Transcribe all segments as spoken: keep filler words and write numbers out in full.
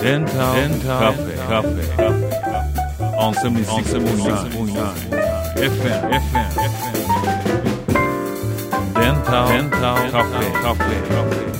デンタルカフェカフェ on セブンティーシックスポイントナイン エフエム エフエム デンタルカフェカフェ。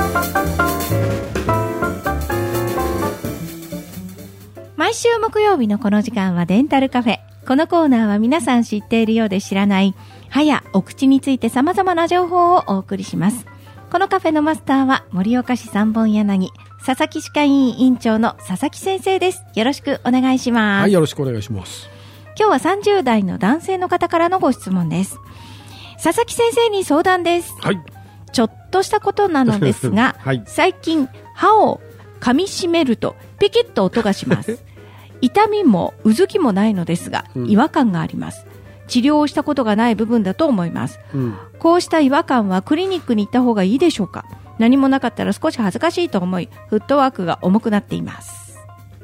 毎週木曜日のこの時間はデンタルカフェ。このコーナーは皆さん知っているようで知らない歯やお口について様々な情報をお送りします。このカフェのマスターは盛岡市三本柳佐々木歯科医院院長の佐々木先生です。よろしくお願いします。 はい、よろしくお願いします。 今日はさんじゅう代の男性の方からのご質問です。佐々木先生に相談です。 はい。 ちょっとしたことなのですが、はい、最近歯を噛み締めるとピキッと音がします痛みもうずきもないのですが、うん、違和感があります。治療をしたことがない部分だと思います、うん、こうした違和感はクリニックに行った方がいいでしょうか。何もなかったら少し恥ずかしいと思いフットワークが重くなっています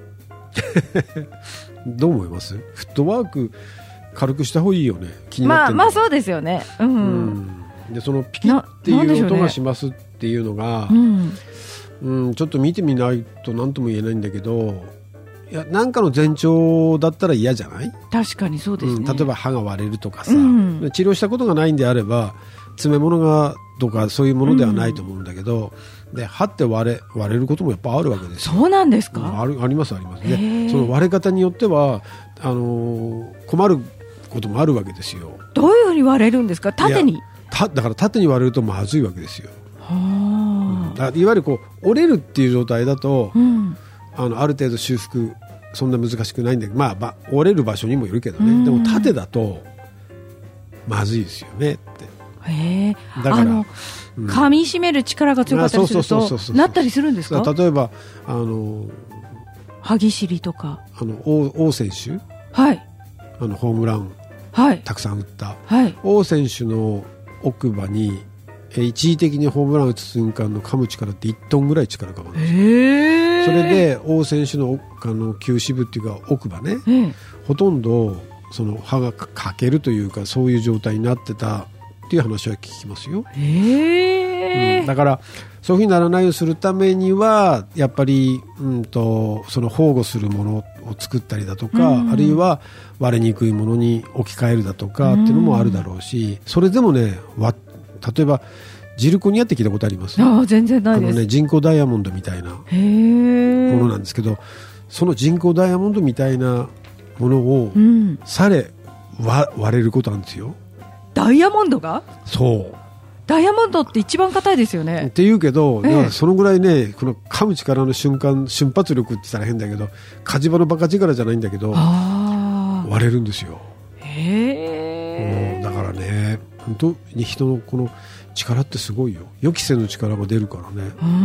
どう思います？フットワーク軽くした方がいいよね。気になってる。 まあまあそうですよね、うんうん、でそのピキッっていう音がしますっていうのが、うんうん、ちょっと見てみないと何とも言えないんだけど、いやなんかの前兆だったら嫌じゃない？ 確かにそうですね、 うん、例えば歯が割れるとかさ、うん、治療したことがないんであれば詰め物がとかそういうものではないと思うんだけど、うん、で歯って割れ、割れることもやっぱあるわけですよ。 そうなんですか？ うん、ある、ありますあります。でその割れ方によってはあのー、困ることもあるわけですよ。 どういうふうに割れるんですか？縦に？いただから縦に割れるとまずいわけですよ。は、うん、だいわゆるこう折れるっていう状態だと、うん、あのある程度修復そんな難しくないんだけど、まあ、まあ、折れる場所にもよるけどね、うん、でも縦だとまずいですよねって。 へえ。だからあの、うん、噛み締める力が強かったりするとなったりするんですか？ 例えばあの歯ぎしりとかあの 王, 王選手、 はい、 あのホームラン、はい、たくさん打った、はい、王選手の奥歯に一時的にホームランを打つ瞬間の噛む力っていちトンぐらい力がかかるんですよ。へー。それで王選手のあの臼歯部っていうか奥歯ね、ほとんどその歯が欠けるというかそういう状態になってたっていう話は聞きますよ。へー、うん、だからそういうふうにならないようにするためにはやっぱり、うんと、その保護するものを作ったりだとか、うん、あるいは割れにくいものに置き換えるだとかっていうのもあるだろうし、それでもねわ例えばジルコニアって聞いたことあります？ あ、全然ないです。 あの、ね、人工ダイヤモンドみたいなものなんですけど、その人工ダイヤモンドみたいなものを、うん、され割れることなんですよ。 ダイヤモンドが？ そうダイヤモンドって一番硬いですよねって言うけど、ええ、そのぐらいねこの噛む力の瞬間瞬発力って言ったら変だけど火事場のバカ力じゃないんだけど割れるんですよ。へー。だからね本当に人のこの力ってすごいよ。予期せぬ力が出るからね。うん、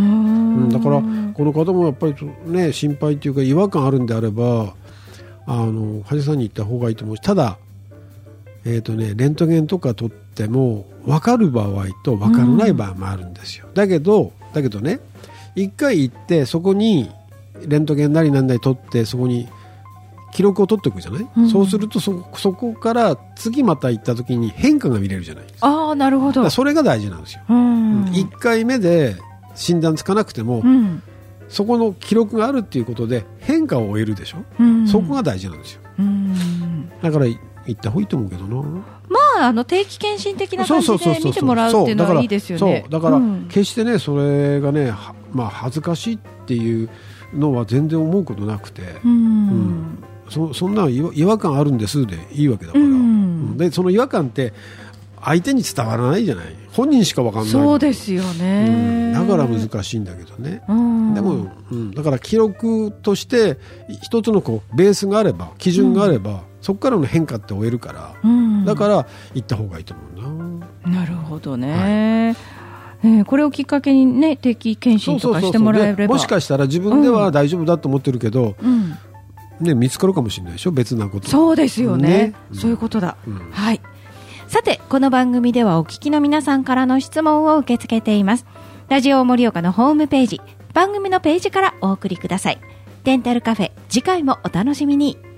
だからこの方もやっぱりね心配というか違和感あるんであればあの歯医者さんに行った方がいいと思うし、ただ、えーとね、レントゲンとか取っても分かる場合と分からない場合もあるんですよ。だけどだけどね一回行ってそこにレントゲンなりなんなり取ってそこに記録を取っておくじゃない、うん、そうすると そ, そこから次また行った時に変化が見れるじゃないですか。 ああ、なるほど。 それが大事なんですよ。うん、いっかいめで診断つかなくても、うん、そこの記録があるっていうことで変化を終えるでしょ、うん、そこが大事なんですよ、うん、だから行った方がいいと思うけどな。 まあ、あの定期検診的な感じで見てもらうっていうのはいいですよね。 そうだから、うん、決してねそれがね、まあ、恥ずかしいっていうのは全然思うことなくて、うんうんそ, そんな違和感あるんですでいいわけだから、うん、でその違和感って相手に伝わらないじゃない。本人しか分かんない。 そうですよね、 うん、だから難しいんだけどね、うん、でも、うん、だから記録として一つのこうベースがあれば基準があれば、うん、そこからの変化って追えるから、うん、だから行った方がいいと思うな。 なるほどね、はい。えー、これをきっかけに、ね、定期検診とかしてもらえれば、 もしかしたら自分では大丈夫だと思ってるけど、うんね、見つかるかもしれないでしょ、別なこと。 そうですよ ね, ね、うん、そういうことだ、うん、はい。さてこの番組ではお聞きの皆さんからの質問を受け付けています。ラジオ盛岡のホームページ番組のページからお送りください。デンタルカフェ、次回もお楽しみに。